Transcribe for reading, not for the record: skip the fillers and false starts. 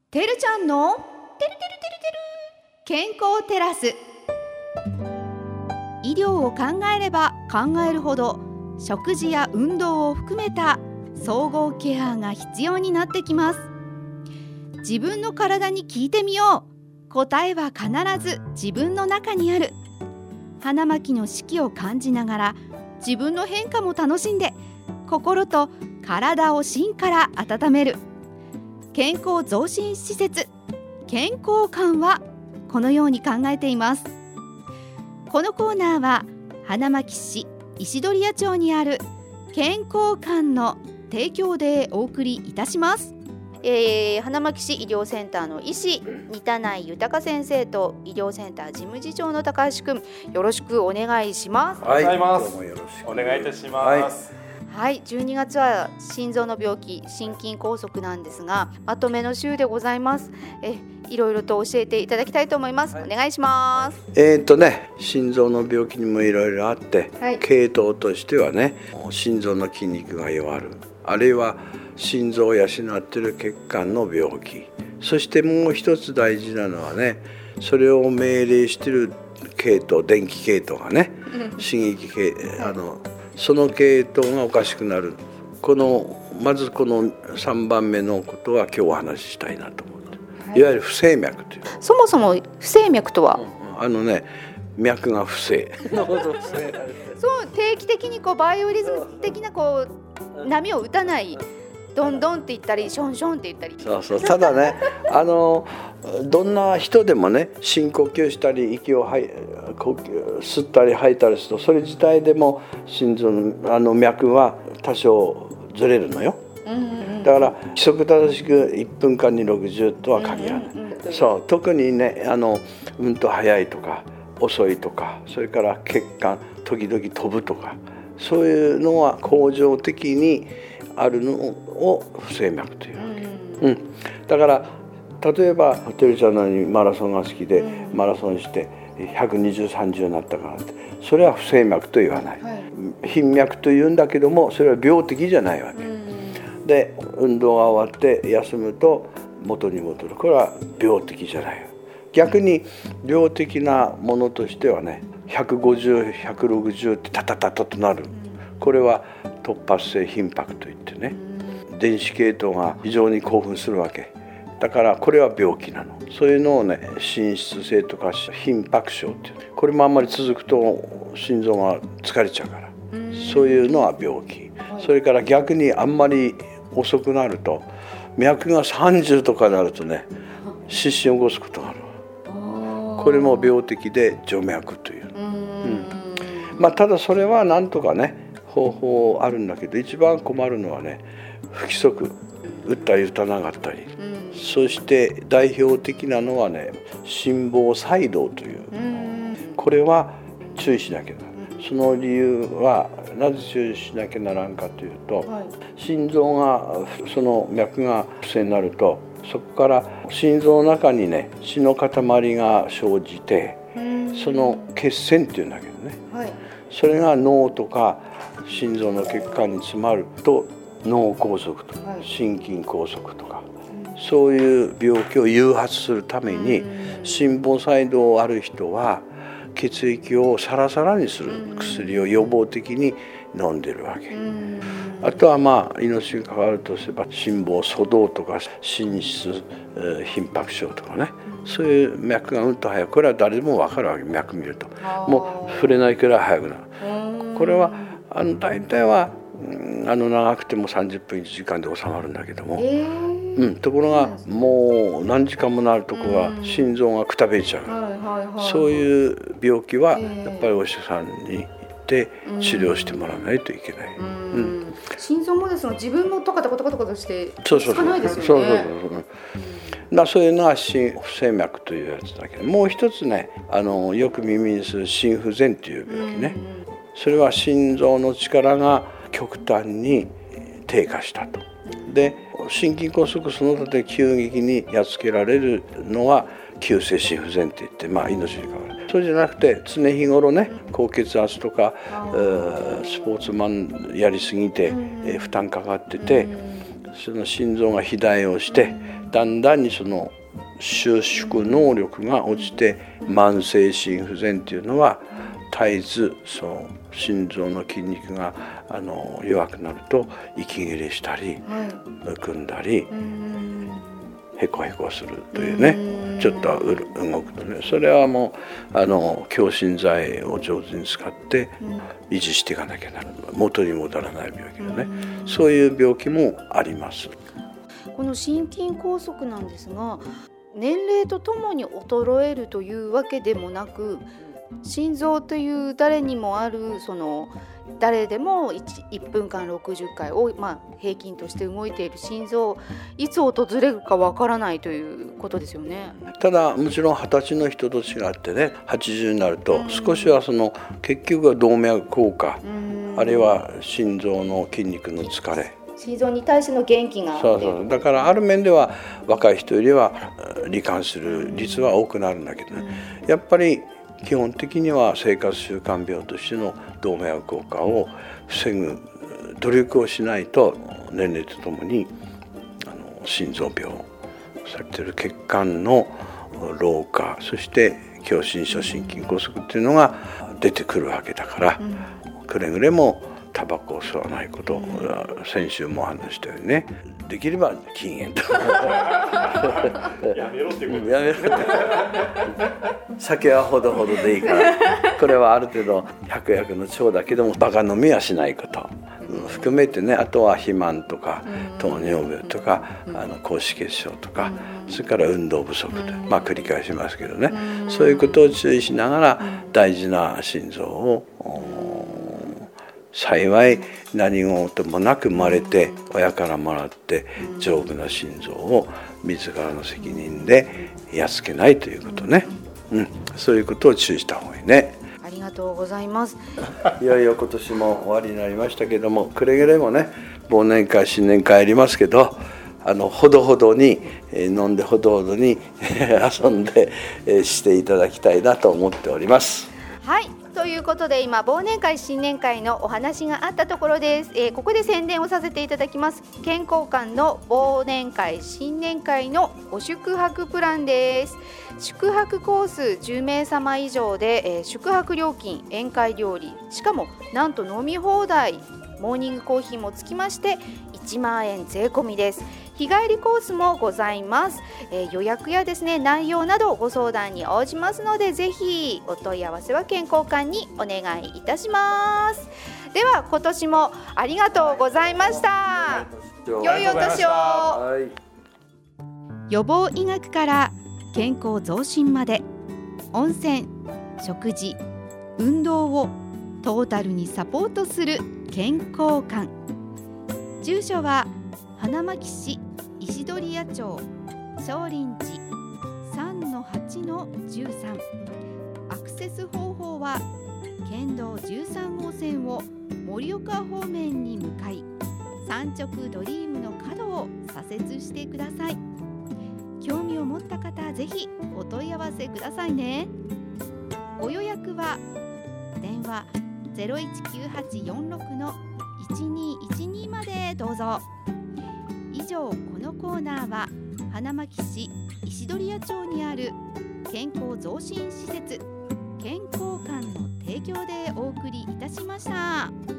てるちゃんのてるてるてるてる健康テラス。医療を考えれば考えるほど食事や運動を含めた総合ケアが必要になってきます。自分の体に聞いてみよう。答えは必ず自分の中にある。花巻の四季を感じながら自分の変化も楽しんで心と体を芯から温める健康増進施設健康館はこのように考えています。このコーナーは花巻市石鳥谷町にある健康館の提供でお送りいたします。花巻市医療センターの医師仁田内豊先生と医療センター事務次長の高橋くん、よろしくお願いします。 はい、 どうもよろしくお願いいたします。 はい、12月は心臓の病気心筋梗塞なんですが、まとめの週でございます。いろいろと教えていただきたいと思います。お願いします。 心臓の病気にもいろいろあって、系統としてはね、心臓の筋肉が弱る、あるいは心臓を養っている血管の病気、そしてもう一つ大事なのはね、それを命令している系統、電気系統がね、刺激系、その系統がおかしくなる。まずこの3番目のことは今日お話ししたいなと思って、いわゆる不整脈という。 そもそも不整脈とは、 脈が不整そう定期的にバイオリズム的な波を打たない、ドンドンって言ったりションションって言ったり、 そうただねどんな人でもね、深呼吸したり息を吸ったり吐いたりすると、それ自体でも心臓の脈は多少ずれるのよ。だから規則正しく1分間に60とは限らない。そう特にねと速いとか遅いとか、それから血管時々飛ぶとか、そういうのは恒常的にあるのを不整脈というわけ。だから例えばてるちゃんのようにマラソンが好きで、マラソンして120、30になったからって、それは不整脈と言わない、頻脈と言うんだけども、それは病的じゃないわけ、で運動が終わって休むと元に戻る。これは病的じゃない。逆に病的なものとしてはね、150、160ってタタタタとなる、これは突発性頻拍といってね、電子系統が非常に興奮するわけだから、これは病気なの。そういうのをね、心室性とか頻拍症っていう、これもあんまり続くと心臓が疲れちゃうから、そういうのは病気。それから逆にあんまり遅くなると、脈が30とかになるとね、失神を起こすことがある。これも病的で徐脈という。ただそれはなんとかね方法あるんだけど、一番困るのはね、不規則、打ったり打たなかったり、そして代表的なのはね、心房細動という、これは注意しなきゃならない。その理由はなぜ注意しなきゃならんかというと、心臓がその脈が不正になると、そこから心臓の中にね血の塊が生じて、その血栓っていうんだけどね、それが脳とか心臓の血管に詰まると、脳梗塞とか心筋梗塞とか、そういう病気を誘発するために、心房細動ある人は血液をサラサラにする薬を予防的に飲んでるわけ。あとは命に関わるとすれば、心房粗動とか心室頻拍症とかね、そういう脈がと速い、これは誰でも分かるわけ。脈見るともう触れないくらい速くなる。これは大体は長くても30分1時間で収まるんだけども、ところがもう何時間もなるとこは心臓がくたべちゃう、そういう病気はやっぱりお医者さんに行って治療してもらわないといけない。 心臓もですね、自分もトカトカトカトカしてつかないですよね。 そういうのは心不整脈というやつだけど、もう一つね、よく耳にする心不全という病気ね、それは心臓の力が極端に低下したと。で心筋梗塞その他で急激にやっつけられるのは急性心不全っていって、命に関わる。そうじゃなくて、常日頃ね、高血圧とかスポーツマンやりすぎて負担かかってて、その心臓が肥大をしてだんだんにその収縮能力が落ちて、慢性心不全っていうのは絶えずその心臓の筋肉が弱くなると息切れしたり、むくんだり、へこへこするというね、ちょっと動くとね、それはもう強心剤を上手に使って維持していかなきゃならない、元に戻らない病気だね、そういう病気もあります。 この心筋梗塞なんですが、年齢とともに衰えるというわけでもなく、心臓という誰にもある誰でも 1分間60回を、平均として動いている心臓、いつ訪れるかわからないということですよね。 ただもちろん20歳の人と違ってね、80になると少しは結局は動脈硬化、あるいは心臓の筋肉の疲れ、 心臓に対しての元気がそうだからある面では若い人よりは罹患する率は多くなるんだけどね、やっぱり基本的には生活習慣病としての動脈硬化を防ぐ努力をしないと、年齢とともに心臓病されている血管の老化、そして狭心症心筋梗塞っていうのが出てくるわけだから、くれぐれもタバコを吸わないこと、先週も話したようにね、できれば禁煙とやめろってことやめろ酒はほどほどでいいから、これはある程度百薬の長だけどもバカ飲みはしないこと含めてね、あとは肥満とか糖尿病とか高脂血症とか、それから運動不足で、繰り返しますけどね、そういうことを注意しながら大事な心臓を幸い何事もなく生まれて、親からもらって丈夫な心臓を自らの責任でやっつけないということね、そういうことを注意した方がいいね。 ありがとうございます。 いよいよ今年も終わりになりましたけども、くれぐれもね、忘年会新年会ありますけど、ほどほどに飲んで、ほどほどに遊んでしていただきたいなと思っております。 はい、ということで今忘年会新年会のお話があったところです。ここで宣伝をさせていただきます。健康館の忘年会新年会のご宿泊プランです。宿泊コース10名様以上で、宿泊料金、宴会料理、しかもなんと飲み放題、モーニングコーヒーもつきまして1万円税込みです。日帰りコースもございます。予約やですね、内容などご相談に応じますので、ぜひお問い合わせは健康館にお願いいたします。では今年もありがとうございました。良いお年を。予防医学から健康増進まで、温泉、食事、運動をトータルにサポートする健康館。住所は花巻市石鳥谷町少林寺 3-8-13。アクセス方法は県道13号線を盛岡方面に向かい、三直ドリームの角を左折してください。興味を持った方、ぜひお問い合わせくださいね。ご予約は電話 019846-1212 までどうぞ。以上、このコーナーは花巻市石鳥谷町にある健康増進施設健康館の提供でお送りいたしました。